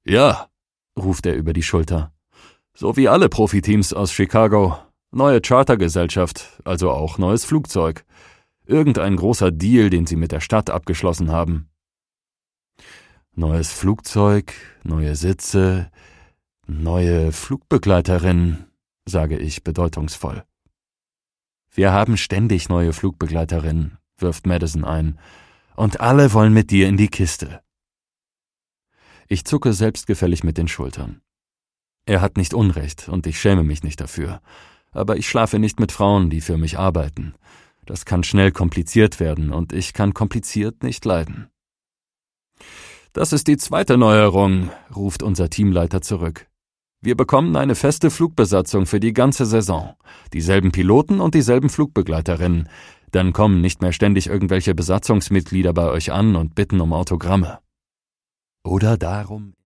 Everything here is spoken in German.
Ja, ruft er über die Schulter. So wie alle Profiteams aus Chicago. Neue Chartergesellschaft, also auch neues Flugzeug. Irgendein großer Deal, den sie mit der Stadt abgeschlossen haben. Neues Flugzeug, neue Sitze, neue Flugbegleiterin, sage ich bedeutungsvoll. Wir haben ständig neue Flugbegleiterinnen, wirft Madison ein. Und alle wollen mit dir in die Kiste. Ich zucke selbstgefällig mit den Schultern. Er hat nicht Unrecht und ich schäme mich nicht dafür. Aber ich schlafe nicht mit Frauen, die für mich arbeiten. Das kann schnell kompliziert werden und ich kann kompliziert nicht leiden. Das ist die zweite Neuerung, ruft unser Teamleiter zurück. Wir bekommen eine feste Flugbesatzung für die ganze Saison. Dieselben Piloten und dieselben Flugbegleiterinnen. Dann kommen nicht mehr ständig irgendwelche Besatzungsmitglieder bei euch an und bitten um Autogramme. Oder darum,